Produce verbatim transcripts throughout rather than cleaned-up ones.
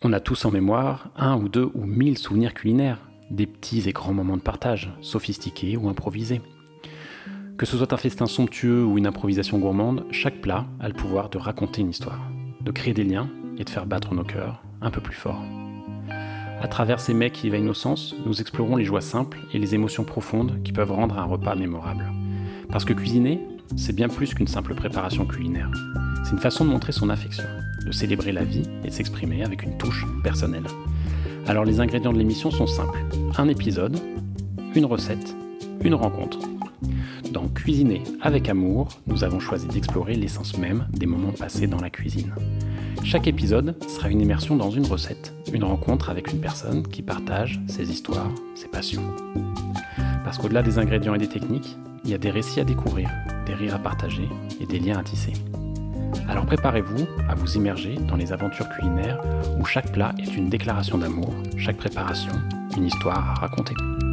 On a tous en mémoire un ou deux ou mille souvenirs culinaires, des petits et grands moments de partage, sophistiqués ou improvisés. Que ce soit un festin somptueux ou une improvisation gourmande, chaque plat a le pouvoir de raconter une histoire, de créer des liens et de faire battre nos cœurs un peu plus fort. À travers ces mets qui éveillent nos sens, nous explorons les joies simples et les émotions profondes qui peuvent rendre un repas mémorable. Parce que cuisiner, c'est bien plus qu'une simple préparation culinaire. C'est une façon de montrer son affection, de célébrer la vie et de s'exprimer avec une touche personnelle. Alors les ingrédients de l'émission sont simples. Un épisode, une recette, une rencontre. Dans Cuisiner avec amour, nous avons choisi d'explorer l'essence même des moments passés dans la cuisine. Chaque épisode sera une immersion dans une recette, une rencontre avec une personne qui partage ses histoires, ses passions. Parce qu'au-delà des ingrédients et des techniques, il y a des récits à découvrir, des rires à partager et des liens à tisser. Alors préparez-vous à vous immerger dans les aventures culinaires où chaque plat est une déclaration d'amour, chaque préparation, une histoire à raconter.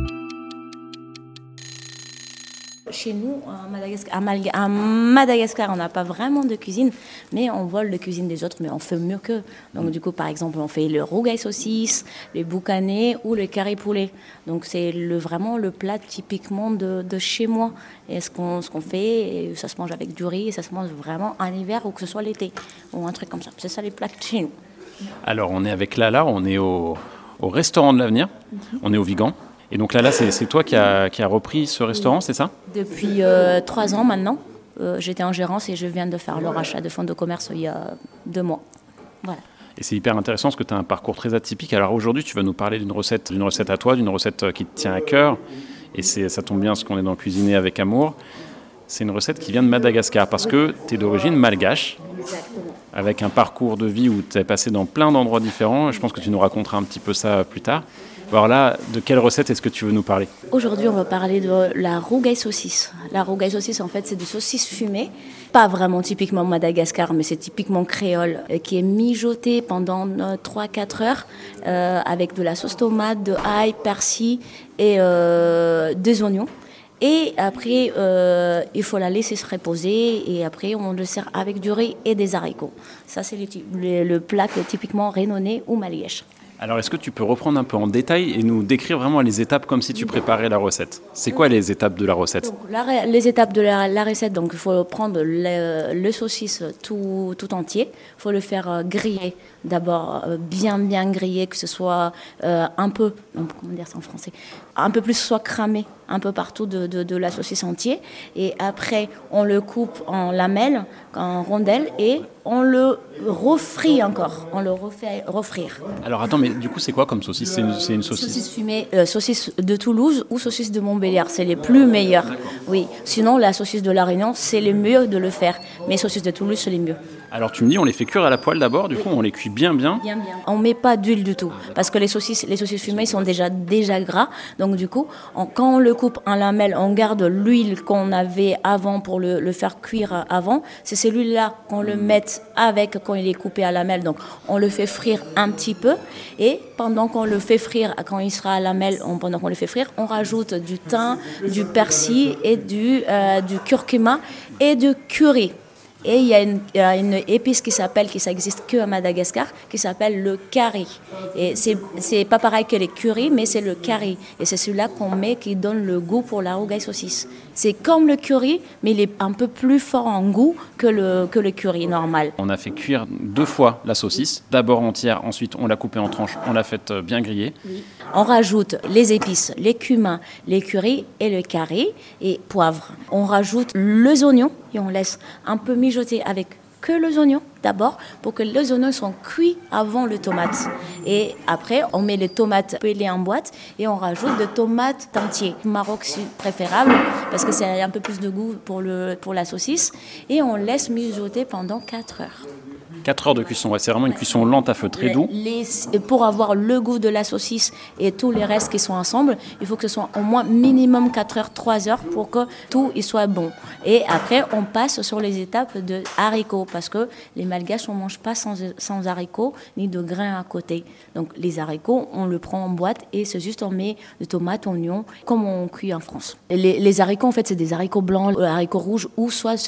Chez nous, à Madagascar, à Malga- à Madagascar, on n'a pas vraiment de cuisine, mais on vole de cuisine des autres, mais on fait mieux qu'eux. Donc du coup, par exemple, on fait le rougail saucisse, le boucané ou le curry poulet. Donc c'est le, vraiment le plat typiquement de, de chez moi. Et ce qu'on, ce qu'on fait, et ça se mange avec du riz, et ça se mange vraiment en hiver ou que ce soit l'été, ou un truc comme ça. C'est ça les plats de chez nous. Alors on est avec Lala, on est au, au restaurant de l'avenir, mm-hmm. On est au Vigan. Et donc Lala, c'est, c'est toi qui as qui a repris ce restaurant, oui. C'est ça ? Depuis euh, trois ans maintenant, euh, j'étais en gérance et je viens de faire le rachat de fonds de commerce il y a deux mois. Voilà. Et c'est hyper intéressant parce que tu as un parcours très atypique. Alors aujourd'hui, tu vas nous parler d'une recette, d'une recette à toi, d'une recette qui te tient à cœur. Et c'est, ça tombe bien parce qu'on est dans Cuisiner avec amour. C'est une recette qui vient de Madagascar parce que tu es d'origine malgache. Exactement. Avec un parcours de vie où tu es passé dans plein d'endroits différents. Je pense que tu nous raconteras un petit peu ça plus tard. Alors là, de quelle recette est-ce que tu veux nous parler ? Aujourd'hui, on va parler de la rougail saucisse. La rougail saucisse, en fait, c'est des saucisses fumées. Pas vraiment typiquement Madagascar, mais c'est typiquement créole, qui est mijotée pendant trois à quatre heures euh, avec de la sauce tomate, de ail, persil et euh, des oignons. Et après, euh, il faut la laisser se reposer et après, on le sert avec du riz et des haricots. Ça, c'est le, le, le plat qui est typiquement rénonais ou malgache. Alors, est-ce que tu peux reprendre un peu en détail et nous décrire vraiment les étapes comme si tu préparais la recette ? C'est quoi les étapes de la recette ? Donc, la, les étapes de la, la recette, donc il faut prendre le, le saucisse tout, tout entier. Il faut le faire griller. D'abord, bien, bien griller, que ce soit euh, un peu, comment dire ça en français, un peu plus soit cramé un peu partout de, de, de la saucisse entière. Et après, on le coupe en lamelles, en rondelles, et on le refrit encore. On le refait refrire. Alors attends, mais du coup, c'est quoi comme saucisse ? C'est une, c'est une saucisse Saucisse fumée, euh, saucisse de Toulouse ou saucisse de Montbéliard. C'est les plus meilleurs. Oui. Sinon, la saucisse de La Réunion, c'est le mieux de le faire. Mais saucisse de Toulouse, c'est les mieux. Alors tu me dis, on les fait cuire à la poêle d'abord, du coup on les cuit bien bien. Bien bien. On met pas d'huile du tout parce que les saucisses, les saucisses fumées sont déjà déjà gras. Donc du coup, on, quand on le coupe en lamelles, on garde l'huile qu'on avait avant pour le, le faire cuire avant. C'est celui-là qu'on le met avec quand il est coupé à lamelles. Donc on le fait frire un petit peu et pendant qu'on le fait frire, quand il sera à lamelles, on, pendant qu'on le fait frire, on rajoute du thym, du persil et du euh, du curcuma et du curry. Et il y a une, il y a une épice qui s'appelle, qui n'existe que à Madagascar, qui s'appelle le curry. Et c'est, c'est pas pareil que les curry, mais c'est le curry. Et c'est celui-là qu'on met qui donne le goût pour la rougail saucisse. C'est comme le curry, mais il est un peu plus fort en goût que le, que le curry normal. On a fait cuire deux fois la saucisse, d'abord entière, ensuite on l'a coupée en tranches, on l'a faite bien griller. Oui. On rajoute les épices, les cumins, les curry et le curry et poivre. On rajoute les oignons et on laisse un peu mijoter avec que les oignons d'abord pour que les oignons soient cuits avant les tomates. Et après, on met les tomates pelées en boîte et on rajoute des tomates entières. Maroc c'est préférable parce que c'est un peu plus de goût pour, le, pour la saucisse. Et on laisse mijoter pendant quatre heures. quatre heures de cuisson, ouais, c'est vraiment une cuisson lente à feu très doux. Les, pour avoir le goût de la saucisse et tous les restes qui sont ensemble, il faut que ce soit au moins minimum quatre heures, trois heures pour que tout y soit bon. Et après, on passe sur les étapes de haricots parce que les Malgaches, on ne mange pas sans, sans haricots ni de grains à côté. Donc les haricots, on le prend en boîte et c'est juste on met de tomates, oignons, comme on cuit en France. Et les, les haricots, en fait, c'est des haricots blancs, haricots rouges ou soit c'est du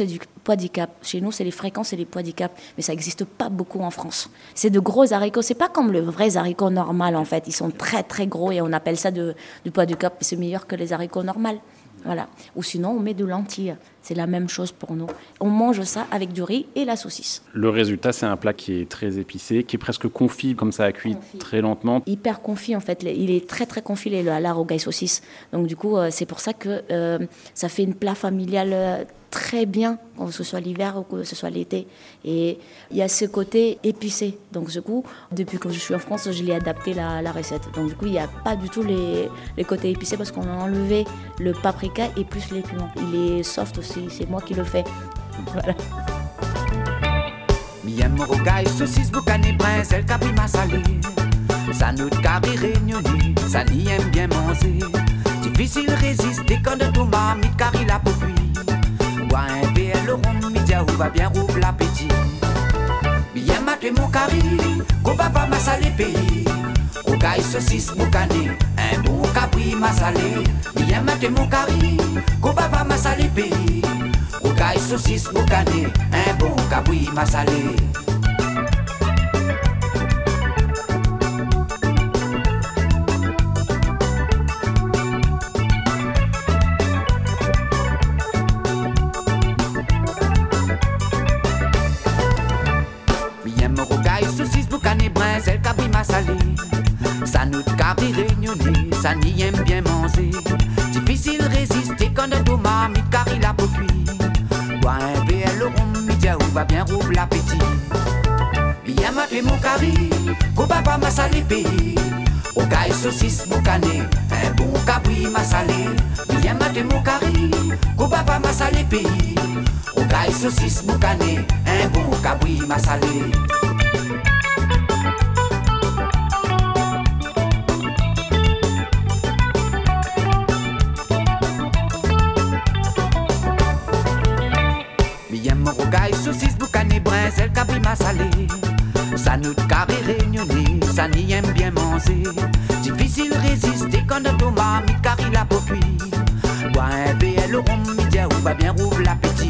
pois du Cap. Chez nous, c'est les fréquents, c'est les pois du Cap. Mais ça n'existe pas beaucoup en France. C'est de gros haricots. C'est pas comme le vrai haricot normal, en fait. Ils sont très, très gros et on appelle ça de, du pois du Cap. C'est meilleur que les haricots normaux. Voilà. Ou sinon, on met de lentilles. C'est la même chose pour nous. On mange ça avec du riz et la saucisse. Le résultat, c'est un plat qui est très épicé, qui est presque confit, comme ça a cuit confit. Très lentement. Hyper confit, en fait. Il est très, très confit, le halard au gaille saucisse. Donc, du coup, c'est pour ça que euh, ça fait une plat familial euh, très bien, que ce soit l'hiver ou que ce soit l'été. Et il y a ce côté épicé. Donc, du coup, depuis que je suis en France, je l'ai adapté la, la recette. Donc, du coup, il n'y a pas du tout les, les côtés épicés parce qu'on a enlevé le paprika et plus les piments. Il est soft aussi. C'est moi qui le fais. Voilà. Miam rogaille, saucisse, boucané, brinzel, capima salé. Ça nous carré réunionnée, ça n'y aime bien manger. Difficile résister quand de tomate, mi carré la peau cuit. Bois un verre, le rhum, midi, ou va bien rouvre l'appétit. Bien maté mon carré, qu'on va pas massaler pays. Rogaille, saucisse, boucané, un bon capri massalé. Bien maté mon carré, qu'on va pas massaler pays. Rogaille, saucisse, boucané, un bon capri massalé. Brinzel, capima salé, ça nous carré réunionnée, ça n'y aime bien manger. Difficile résister quand de tomate, mi carré la peau cuit. Bois un verre, le rhum, midi, ou va bien rouvre l'appétit. Bien maté mon carré, qu'on va pas massaler pays. Rogaille, saucisse, boucané, un bon capri massalé. Bien maté mon carré, qu'on va pas massaler pays. Rogaille, saucisse, boucané, un bon capri massalé. Rogaille, saucisse, boucané, brinzel, capima salé. Ça nous carré réunionnée, ça n'y aime bien manger. Difficile résister quand de tomate, mi carré la peau cuit. Bois un verre, le rhum, midi, ou va bien rouvre l'appétit.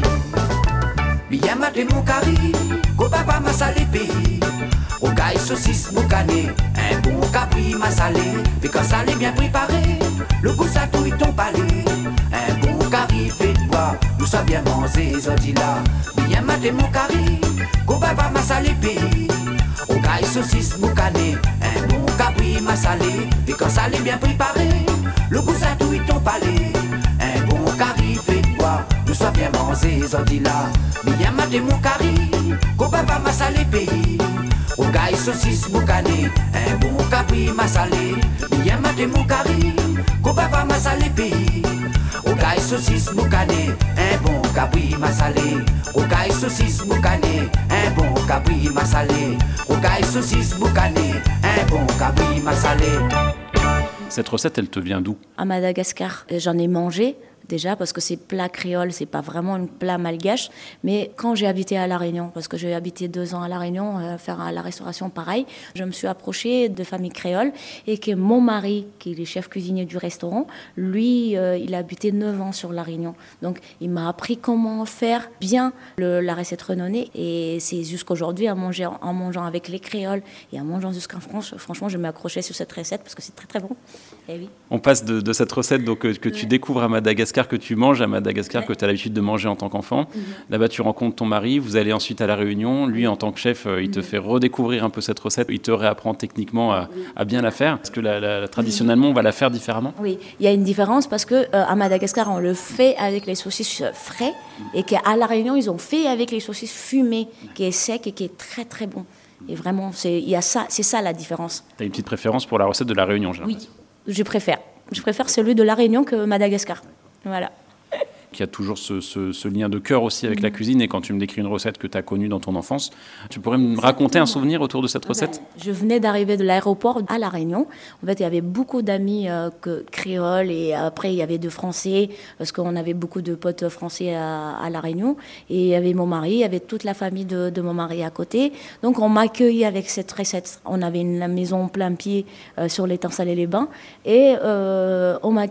Bien maté mon carré, qu'on va pas massaler pays. Rogaille, saucisse, boucané, un bon capri massalé. Et quand ça l'est bien préparé, le goût ça touille ton palais. Un bon carré fait de bois, nous sommes bien mangés, zodi là. Bien maté mon carré, qu'on va pas massaler pays. Rogaille, saucisse, boucané, un bon capri massalé. Et quand ça l'est bien préparé, le goût ça touille ton palais. Un bon carré fait de bois, nous sommes bien mangés, zodi là. Bien maté mon carré, qu'on va pas massaler pays. Rogaille, saucisse, boucané, un bon capri massalé. Bien maté mon carré, qu'on va pas massaler pays. Rogaille, saucisse, boucané, un bon capri massalé. Rogaille, saucisse, boucané, un bon capri massalé. Rogaille, saucisse, boucané, un bon capri massalé. Cette recette, elle te vient d'où ? À Madagascar, j'en ai mangé. Déjà parce que c'est plat créole, c'est pas vraiment un plat malgache. Mais quand j'ai habité à La Réunion, parce que j'ai habité deux ans à La Réunion, euh, faire à la restauration pareil, je me suis approchée de famille créole et que mon mari, qui est le chef cuisinier du restaurant, lui, euh, il a habité neuf ans sur La Réunion. Donc il m'a appris comment faire bien le, la recette renommée. Et c'est jusqu'aujourd'hui, en mangeant, en mangeant avec les créoles et en mangeant jusqu'en France, franchement, je m'ai accrochée sur cette recette parce que c'est très très bon. Et oui. On passe de, de cette recette donc, que, que tu découvres à Madagascar, que tu manges à Madagascar, ouais. que tu as l'habitude de manger en tant qu'enfant. Mm-hmm. Là-bas, tu rencontres ton mari, vous allez ensuite à La Réunion. Lui, en tant que chef, il mm-hmm. te fait redécouvrir un peu cette recette. Il te réapprend techniquement à, oui. à bien la faire. Parce que la, la, traditionnellement, on va la faire différemment. Oui, il y a une différence parce qu'à euh, Madagascar, on le fait avec les saucisses frais et qu'à La Réunion, ils ont fait avec les saucisses fumées, qui est sec et qui est très, très bon. Et vraiment, c'est, il y a ça, c'est ça la différence. Tu as une petite préférence pour la recette de La Réunion, j'ai Oui, je préfère. Je préfère celui de La Réunion que Madagascar. Voilà. Il y a toujours ce, ce, ce lien de cœur aussi avec mmh. la cuisine. Et quand tu me décris une recette que tu as connue dans ton enfance, tu pourrais me raconter un souvenir autour de cette recette ? Je venais d'arriver de l'aéroport à La Réunion. En fait, il y avait beaucoup d'amis euh, que, créoles et après, il y avait de Français parce qu'on avait beaucoup de potes français à, à La Réunion. Et il y avait mon mari, il y avait toute la famille de, de mon mari à côté. Donc, on m'accueillait avec cette recette. On avait une maison plein pied euh, sur l'étang Salé-les-Bains et euh, on m'a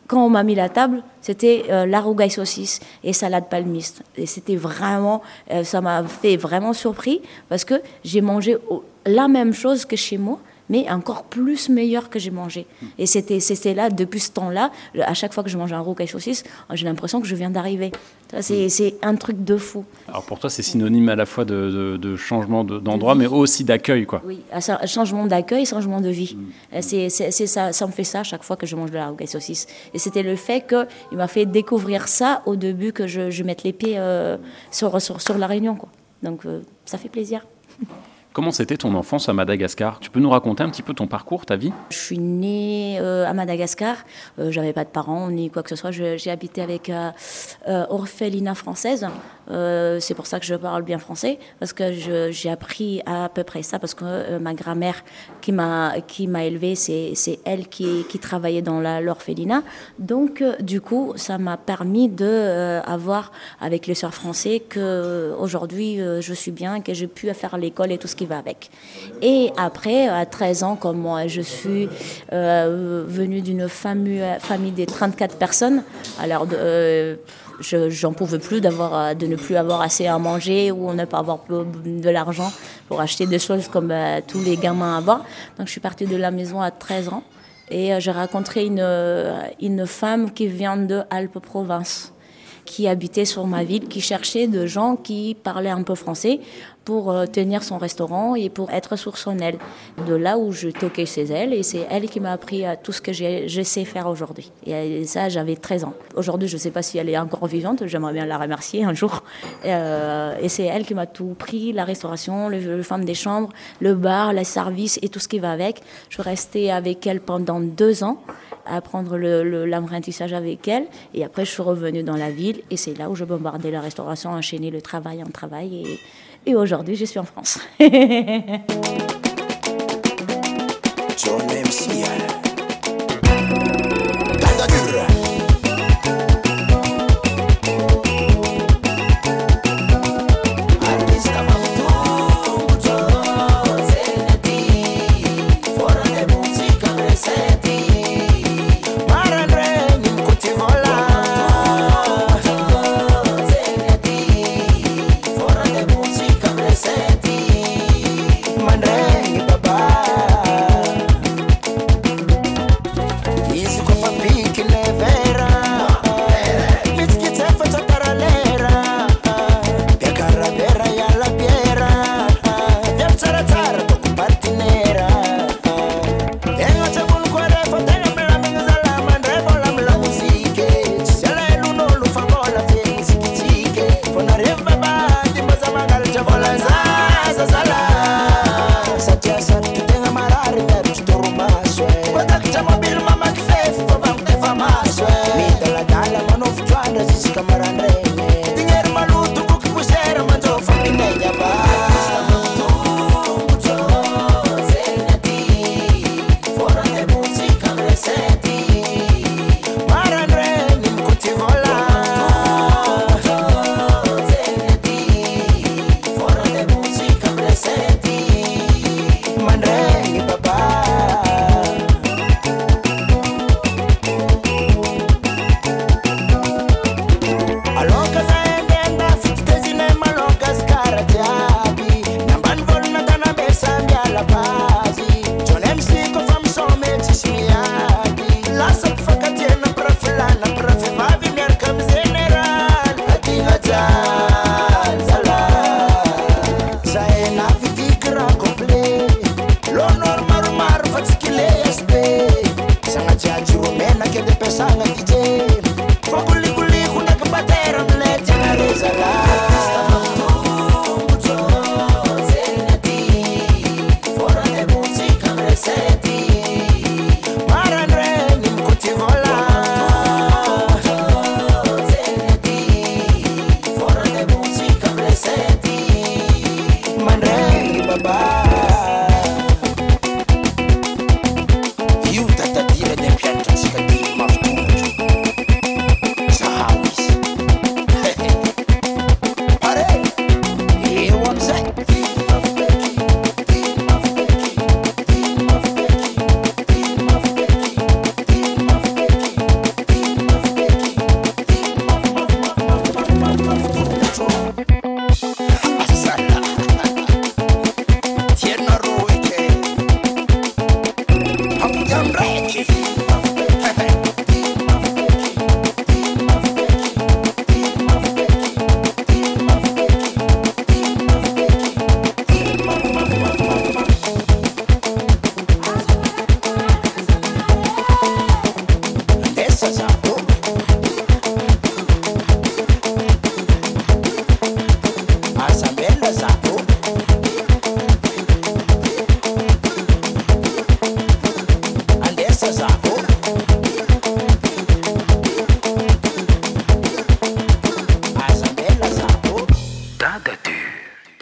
quand on m'a mis la table, c'était euh, la rougaille saucisse et salade palmiste. Et c'était vraiment, euh, ça m'a fait vraiment surpris parce que j'ai mangé la même chose que chez moi, mais encore plus meilleur que j'ai mangé. Et c'était, c'était là, depuis ce temps-là, à chaque fois que je mange un rougaille saucisse, j'ai l'impression que je viens d'arriver. Ça, c'est, c'est un truc de fou. Alors pour toi, c'est synonyme à la fois de, de, de changement de, d'endroit, de mais aussi d'accueil, quoi. Oui, changement d'accueil, changement de vie. Mmh. C'est, c'est, c'est ça, ça me fait ça à chaque fois que je mange de la rougaille saucisse. Et c'était le fait qu'il m'a fait découvrir ça au début que je, je mette les pieds euh, sur, sur, sur La Réunion, quoi. Donc euh, ça fait plaisir. Comment c'était ton enfance à Madagascar ? Tu peux nous raconter un petit peu ton parcours, ta vie ? Je suis née euh, à Madagascar. Euh, j'avais pas de parents ni quoi que ce soit. Je, j'ai habité avec euh, euh, orphelinat française. Euh, c'est pour ça que je parle bien français, parce que je, j'ai appris à peu près ça, parce que euh, ma grand-mère qui m'a qui m'a élevée, c'est c'est elle qui qui travaillait dans la, l'orphelinat. Donc euh, du coup, ça m'a permis de euh, avoir avec les sœurs français que euh, aujourd'hui euh, je suis bien, que j'ai pu faire l'école et tout ce qui va avec. Et après, à treize ans, comme moi, je suis euh, venue d'une famille famille de trente-quatre personnes. Alors euh, Je, j'en pouvais plus d'avoir, de ne plus avoir assez à manger ou ne pas avoir de l'argent pour acheter des choses comme euh, tous les gamins avant. Donc je suis partie de la maison à treize ans et euh, j'ai rencontré une, une femme qui vient de Alpes-Province, qui habitait sur ma ville, qui cherchait des gens qui parlaient un peu français pour euh, tenir son restaurant et pour être sur son aile. De là où je toquais chez elle, et c'est elle qui m'a appris à tout ce que j'ai, je sais faire aujourd'hui. Et, et ça, j'avais treize ans. Aujourd'hui, je ne sais pas si elle est encore vivante, j'aimerais bien la remercier un jour. Et, euh, et c'est elle qui m'a tout pris, la restauration, le, le femme des chambres, le bar, les services et tout ce qui va avec. Je restais avec elle pendant deux ans, à apprendre le, le, l'apprentissage avec elle. Et après, je suis revenue dans la ville, et c'est là où je bombardais la restauration, enchaînais le travail en travail. Et, Et aujourd'hui, je suis en France.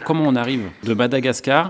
comment on arrive de Madagascar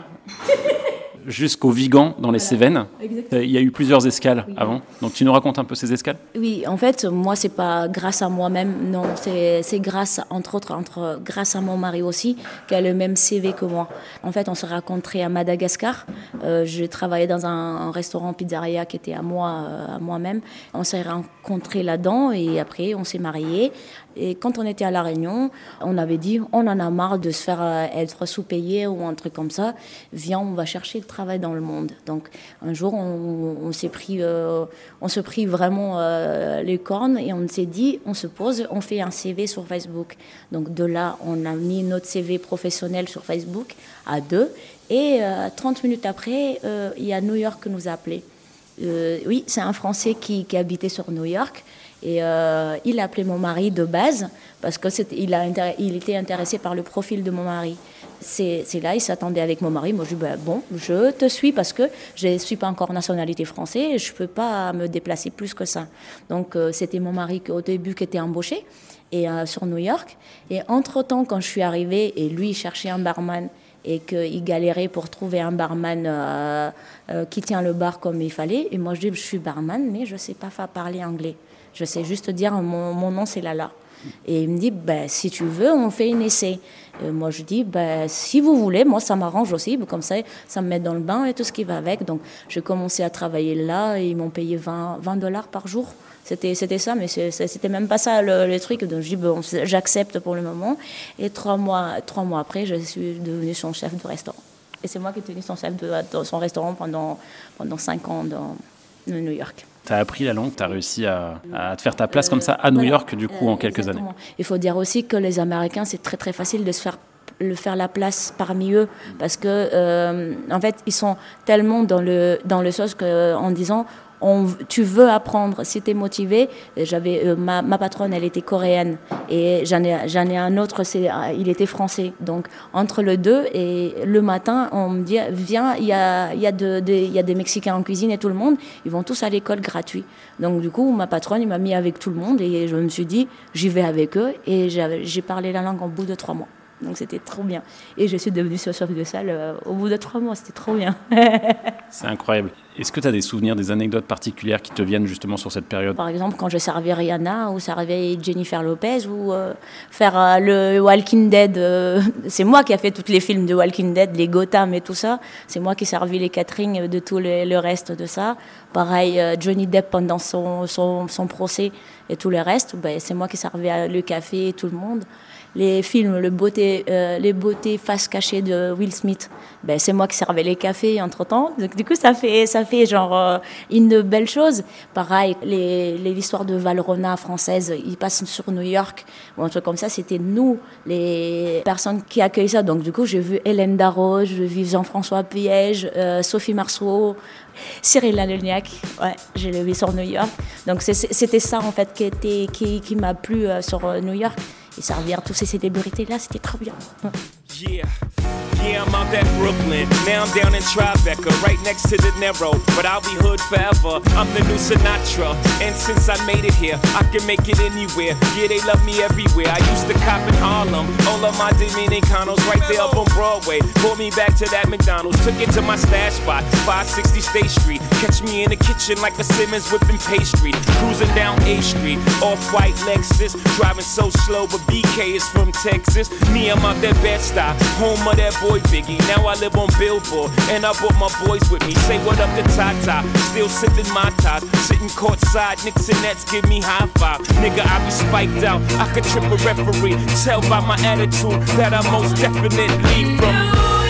jusqu'au Vigan dans les Cévennes. Il y a eu plusieurs escales oui. avant. Donc tu nous racontes un peu ces escales ? Oui, en fait, moi, c'est pas grâce à moi-même, non. C'est, c'est grâce, entre autres, entre, grâce à mon mari aussi, qui a le même C V que moi. En fait, on s'est rencontrés à Madagascar. Euh, je travaillais dans un, un restaurant pizzeria qui était à moi, euh, à moi-même. On s'est rencontrés là-dedans et après, on s'est mariés. Et quand on était à La Réunion, on avait dit, on en a marre de se faire euh, être sous-payé ou un truc comme ça. Viens, on va chercher le travail dans le monde. Donc, un jour, on, on s'est pris, euh, on se prit vraiment euh, les cornes et on s'est dit, on se pose, on fait un C V sur Facebook. Donc, de là, on a mis notre C V professionnel sur Facebook à deux. Et euh, trente minutes après, euh, il y a New York qui nous a appelés. Euh, oui, c'est un Français qui, qui habitait sur New York. Et euh, il a appelé mon mari de base parce qu'il il était intéressé par le profil de mon mari. C'est, c'est là, il s'attendait avec mon mari. Moi, je dis, bah, bon, je te suis parce que je ne suis pas encore nationalité française et je ne peux pas me déplacer plus que ça. Donc, euh, c'était mon mari qui, au début qui était embauché et, euh, sur New York. Et entre-temps, quand je suis arrivée et lui, il cherchait un barman et qu'il galérait pour trouver un barman euh, euh, qui tient le bar comme il fallait. Et moi, je dis, je suis barman, mais je ne sais pas parler anglais. Je sais juste dire mon, mon nom c'est Lala. Et il me dit ben, si tu veux on fait un essai. Et moi je dis ben, si vous voulez, moi ça m'arrange aussi, comme ça ça me met dans le bain et tout ce qui va avec. Donc j'ai commencé à travailler là et ils m'ont payé vingt dollars par jour. C'était, c'était ça, mais c'est, c'était même pas ça le, le truc. Donc je dis bon, j'accepte pour le moment. Et trois mois, trois mois après, je suis devenue son chef de restaurant. Et c'est moi qui ai tenu son chef de, de son restaurant pendant, pendant cinq ans dans, dans New York. Tu as appris la langue, tu as réussi à, à te faire ta place comme ça à New voilà. York, du coup, euh, en quelques exactement. années. Il faut dire aussi que les Américains, c'est très très facile de se faire, le faire la place parmi eux parce que, euh, en fait, ils sont tellement dans le, dans le sauce qu'en disant on, tu veux apprendre, si tu es motivé. J'avais, euh, ma, ma patronne, elle était coréenne et j'en ai, j'en ai un autre, c'est, il était français. Donc, entre les deux, et le matin, on me dit, viens, il y a, y a, de, de, y a des Mexicains en cuisine et tout le monde, ils vont tous à l'école gratuit. Donc, du coup, ma patronne, il m'a mis avec tout le monde et je me suis dit, j'y vais avec eux et j'ai, j'ai parlé la langue au bout de trois mois. Donc c'était trop bien. Et je suis devenue chef de salle euh, au bout de trois mois, c'était trop bien. C'est incroyable. Est-ce que tu as des souvenirs, des anecdotes particulières qui te viennent justement sur cette période ? Par exemple, quand je servais Rihanna ou servais Jennifer Lopez ou euh, faire euh, le Walking Dead, euh, c'est moi qui ai fait tous les films de Walking Dead, les Gotham et tout ça. C'est moi qui servis les catering de tout le, le reste de ça. Pareil, euh, Johnny Depp pendant son, son, son procès et tout le reste, ben, c'est moi qui servais le café et tout le monde. Les films, le beauté, euh, les beautés face cachée de Will Smith, ben, c'est moi qui servais les cafés entre-temps. Donc, du coup, ça fait, ça fait genre euh, une belle chose. Pareil, les, les histoires de Valrhona françaises, ils passent sur New York, ou un truc comme ça. C'était nous, les personnes qui accueillent ça. Donc, du coup, j'ai vu Hélène Darroze, j'ai vu Jean-François Piège, euh, Sophie Marceau, Cyril Hanouniak, ouais, je l'ai vu sur New York. Donc, c'est, c'était ça, en fait, qui, était, qui, qui m'a plu euh, sur euh, New York. Et servir toutes ces célébrités-là, c'était trop bien. Yeah, yeah, I'm out at Brooklyn. Now I'm down in Tribeca, right next to the Narrow. But I'll be hood forever. I'm the new Sinatra. And since I made it here, I can make it anywhere. Yeah, they love me everywhere. I used to cop in Harlem. All of my Dominicanos right there up on Broadway. Pulled me back to that McDonald's. Took it to my stash spot, five sixty State Street. Catch me in the kitchen like a Simmons whipping pastry. Cruising down A Street, off-white Lexus. Driving so slow, but B K is from Texas. Me, I'm out that Bed-Stuy, home of that boy Biggie. Now I live on Billboard, and I brought my boys with me. Say what up to Tata, still sipping my ties. Sitting courtside, Knicks and Nets give me high five. Nigga, I be spiked out, I could trip a referee. Tell by my attitude that I most definitely from.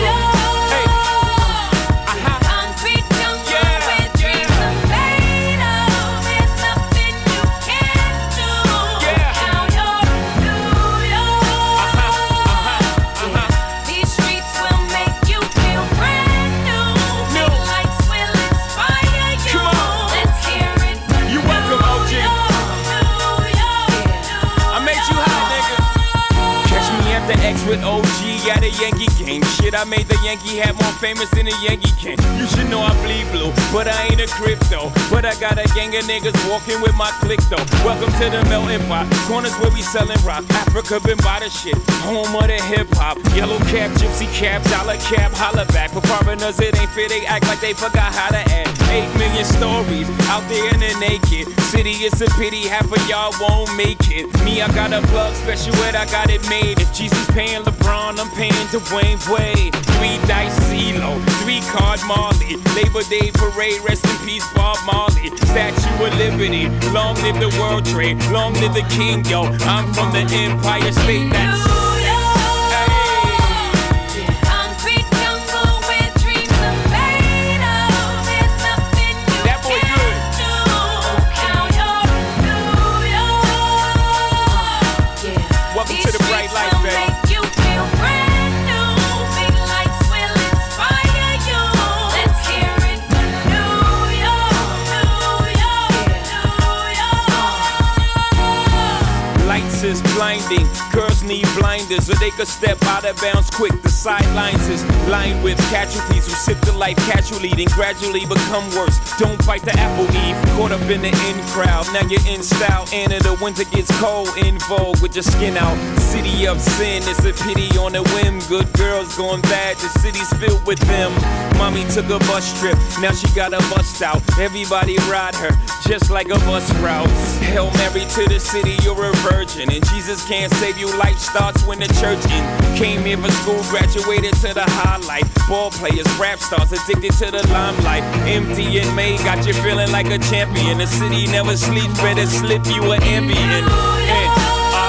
With O G at a Yankee game. Shit, I made the Yankee hat more famous than a Yankee can. You should know I bleed blue. but I ain't a crypto. But I got a gang of niggas walking with my click though. Welcome to the melting pot, corners where we selling rock. Africa been by the shit, home of the hip hop. Yellow cap, gypsy cap, dollar cap, holla back. For foreigners it ain't fair, they act like they forgot how to act. Eight million stories out there in the naked city. It's a pity half of y'all won't make it. Me, I got a plug special ed, I got it made. If Jesus paying LeBron, I'm paying Dwayne Wade. Three dice CeeLo, three card Marley. Labor Day parade, rest in peace Bob Marley. Statue of Liberty, long live the World Trade, long live the King, yo. I'm from the Empire State, that's blinding. Girls need blinders so they could step out of bounds quick. The sidelines is lined with casualties who sip the life casually, then gradually become worse. Don't bite the apple, Eve. Caught up in the in crowd. Now you're in style. And in the winter gets cold, in vogue with your skin out. City of sin, it's a pity on a whim. Good girls going bad, the city's filled with them. Mommy took a bus trip, now she got a bust out. Everybody ride her, just like a bus route. Hail Mary to the city, you're a virgin. And Jesus can't save you, life starts when the church in. Came here for school, graduated to the highlight. Ball players, rap stars, addicted to the limelight. Empty in May, got you feeling like a champion. The city never sleeps, better slip you an ambient. And,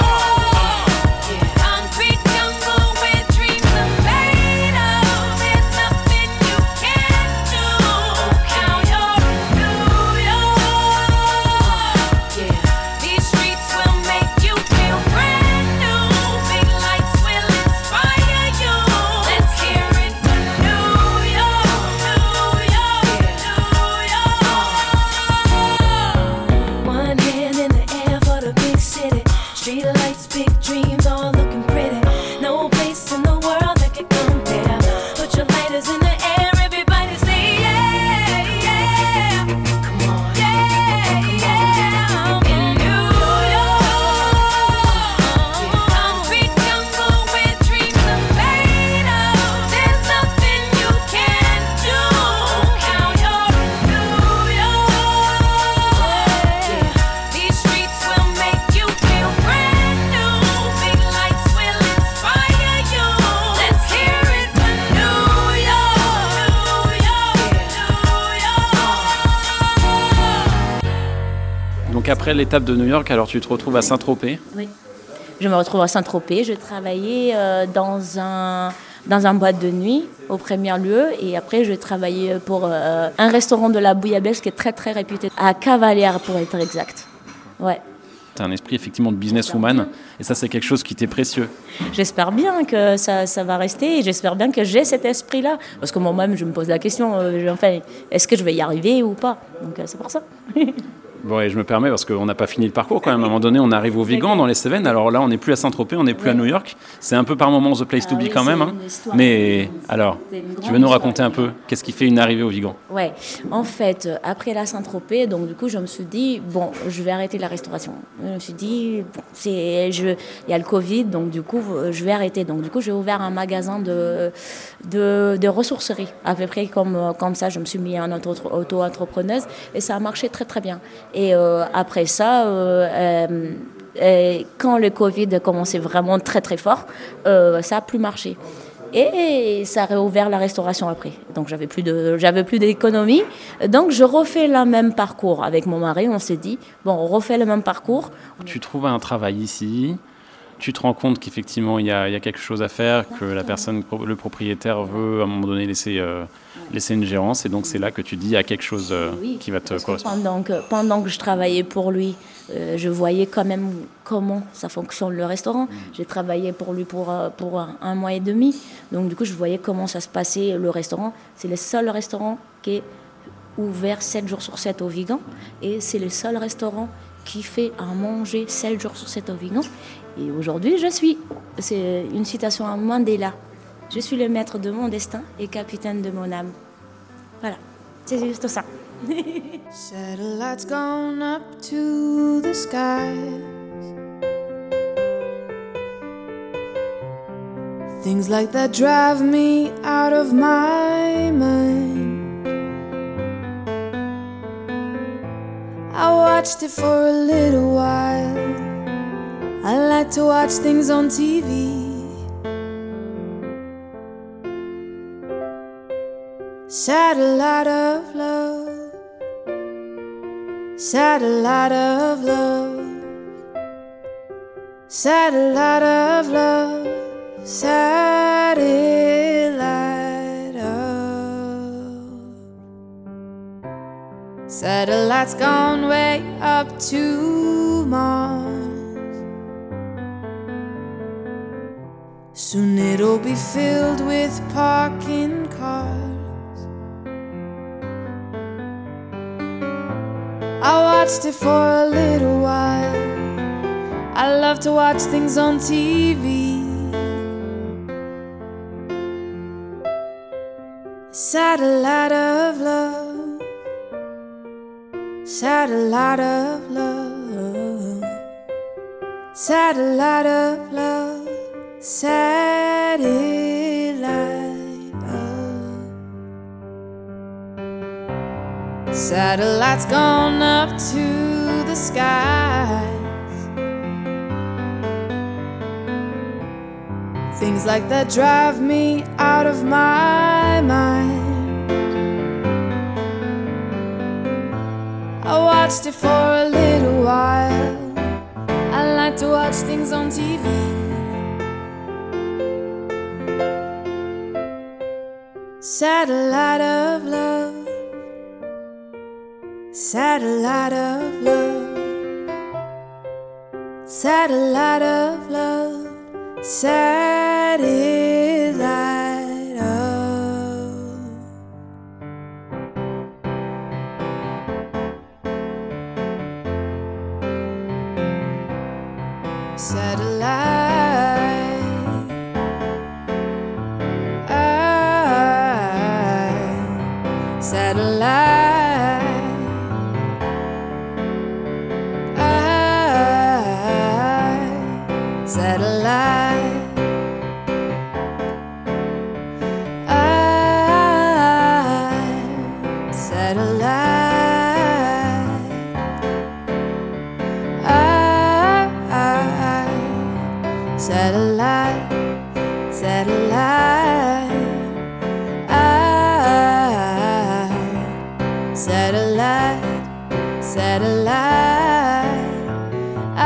après l'étape de New York, alors tu te retrouves à Saint-Tropez. Oui, je me retrouve à Saint-Tropez. Je travaillais euh, dans un dans un boîte de nuit au premier lieu et après je travaillais pour euh, un restaurant de la Bouillabaisse qui est très très réputé à Cavalière pour être exact. Ouais. Tu as un esprit effectivement de businesswoman et ça c'est quelque chose qui t'est précieux. J'espère bien que ça, ça va rester et j'espère bien que j'ai cet esprit-là parce que moi-même je me pose la question, euh, enfin, est-ce que je vais y arriver ou pas? Donc euh, c'est pour ça. Bon, et je me permets, parce qu'on n'a pas fini le parcours quand même. À un moment donné, on arrive au Vigan dans les Cévennes. Alors là, on n'est plus à Saint-Tropez, on n'est plus oui. à New York. C'est un peu par moments the place ah to be oui, quand même. Hein. Mais alors, tu veux nous raconter un peu qu'est-ce qui fait une arrivée au Vigan? Ouais, en fait, après la Saint-Tropez, donc du coup, je me suis dit, bon, je vais arrêter la restauration. Je me suis dit, bon, c'est, je, il y a le Covid, donc du coup, je vais arrêter. Donc du coup, j'ai ouvert un magasin de, de, de ressourcerie. À peu près comme, comme ça, je me suis mis en auto-entrepreneuse et ça a marché très très bien. Et euh, après ça, euh, euh, euh, quand le Covid a commencé vraiment très très fort, euh, ça n'a plus marché. Et ça a réouvert la restauration après. Donc j'avais plus de, j'avais plus d'économie. Donc je refais le même parcours avec mon mari. On s'est dit, bon, on refait le même parcours. Tu trouves un travail ici. Tu te rends compte qu'effectivement, il y a, il y a quelque chose à faire, que la personne, le propriétaire veut à un moment donné laisser, euh, laisser une gérance. Et donc, c'est là que tu dis, il y a quelque chose euh, oui, qui va te correspondre. Pendant que, pendant que je travaillais pour lui, euh, je voyais quand même comment ça fonctionne le restaurant. Mmh. J'ai travaillé pour lui pour, pour un, un mois et demi. Donc, du coup, je voyais comment ça se passait, le restaurant. C'est le seul restaurant qui est ouvert sept jours sur sept au Vigan. Et c'est le seul restaurant qui fait à manger sept jours sur sept au Vigan. Et aujourd'hui, je suis. C'est une citation à Mandela. Je suis le maître de mon destin et capitaine de mon âme. Voilà. C'est juste ça. Satellites gone up to the skies. Things like that drive me out of my mind. I watched it for a little while. I like to watch things on T V. Satellite of love, satellite of love, satellite of love, satellite of. Satellites gone way up to Mars. Soon it'll be filled with parking cars. I watched it for a little while. I love to watch things on T V. Satellite of love, satellite of love, satellite of love, satellite of. Satellites gone up to the skies. Things like that drive me out of my mind. I watched it for a little while. I like to watch things on T V. Satellite of love, satellite of love, satellite of love, satellite of. Satellite, I, satellite, I, satellite. Satellite, satellite, I, satellite, satellite, I.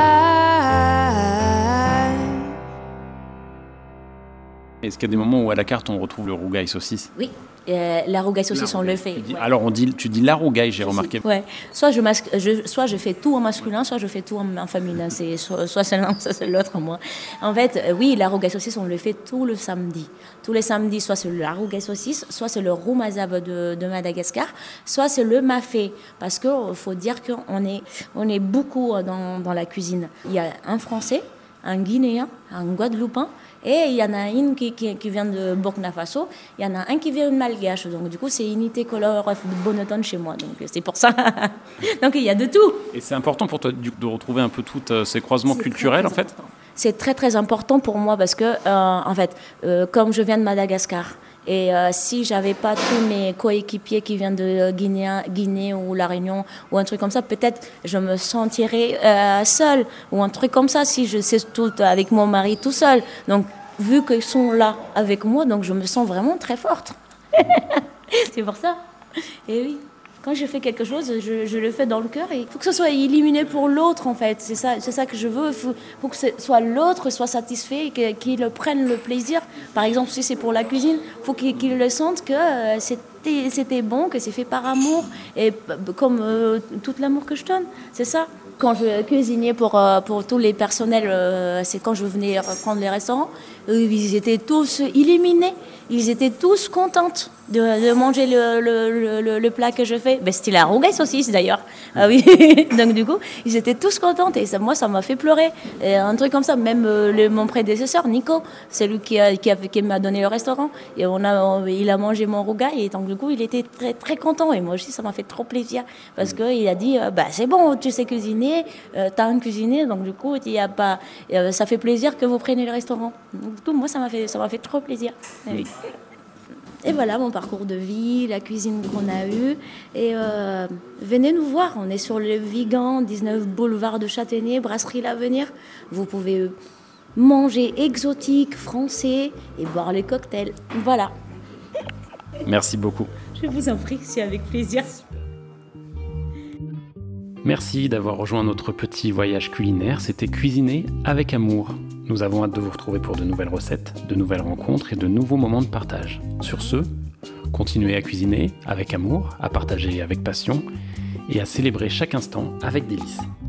Est-ce qu'il y a des moments où à la carte on retrouve le rougail saucisse? Oui, euh, la rougail saucisse, on le fait. Tu dis, Ouais. alors on dit, tu dis la rougail, j'ai remarqué. Ouais. Soit je, masque, je, soit je fais tout en masculin, soit je fais tout en, en féminin. C'est soit, soit c'est l'un, soit c'est l'autre, moi. En fait, euh, oui, la rougail saucisse, on le fait tout le samedi. Tous les samedis, soit c'est la rougail saucisse, soit c'est le roumazav de, de Madagascar, soit c'est le mafé. Parce qu'il faut dire qu'on est, on est beaucoup dans, dans la cuisine. Il y a un Français, un Guinéen, un Guadeloupéen, et il y en a une qui, qui, qui vient de Burkina Faso, il y en a un qui vient de Malgache. Donc du coup, c'est unité color bonnetonne chez moi. Donc c'est pour ça. Donc il y a de tout. Et c'est important pour toi de retrouver un peu tous ces croisements C'est culturels, très, très en fait. important. C'est très très important pour moi parce que, euh, en fait, euh, comme je viens de Madagascar, et euh, si j'avais pas tous mes coéquipiers qui viennent de Guinée, Guinée ou La Réunion ou un truc comme ça, peut-être je me sentirais euh, seule ou un truc comme ça si je sais tout avec mon mari tout seul. Donc vu qu'ils sont là avec moi, donc je me sens vraiment très forte. C'est pour ça. Et oui. Quand je fais quelque chose, je, je le fais dans le cœur et il faut que ce soit éliminé pour l'autre, en fait. C'est ça, c'est ça que je veux. Il faut, faut que ce soit l'autre soit satisfait, que, qu'il prenne le plaisir. Par exemple, si c'est pour la cuisine, il faut qu'il, qu'il le sente que euh, c'était, c'était bon, que c'est fait par amour et comme euh, tout l'amour que je donne. C'est ça. Quand je cuisinais pour, euh, pour tous les personnels, euh, c'est quand je venais prendre les restaurants, euh, ils étaient tous éliminés. Ils étaient tous contents. de, de manger le, le, le, le plat que je fais. Ben, c'était la rougaille saucisse d'ailleurs. Ah oui. Donc du coup, ils étaient tous contents et ça, moi, ça m'a fait pleurer. Et un truc comme ça, même euh, le, mon prédécesseur, Nico, c'est lui qui, a, qui, a, qui m'a donné le restaurant. Et on a, on, il a mangé mon rougaille et donc du coup, il était très, très content. Et moi aussi, ça m'a fait trop plaisir parce qu'il a dit, euh, bah, c'est bon, tu sais cuisiner, euh, t'as un cuisinier, donc du coup, y a pas, euh, ça fait plaisir que vous preniez le restaurant. Donc, du coup, moi, ça m'a fait, ça m'a fait trop plaisir. Et oui. Et voilà mon parcours de vie, la cuisine qu'on a eue. Et euh, venez nous voir, on est sur le Vigan, dix-neuf boulevard de Châtaignier, brasserie L'Avenir. Vous pouvez manger exotique, français et boire les cocktails. Voilà. Merci beaucoup. Je vous en prie, c'est avec plaisir. Merci d'avoir rejoint notre petit voyage culinaire. C'était Cuisiner avec amour. Nous avons hâte de vous retrouver pour de nouvelles recettes, de nouvelles rencontres et de nouveaux moments de partage. Sur ce, continuez à cuisiner avec amour, à partager avec passion et à célébrer chaque instant avec délice.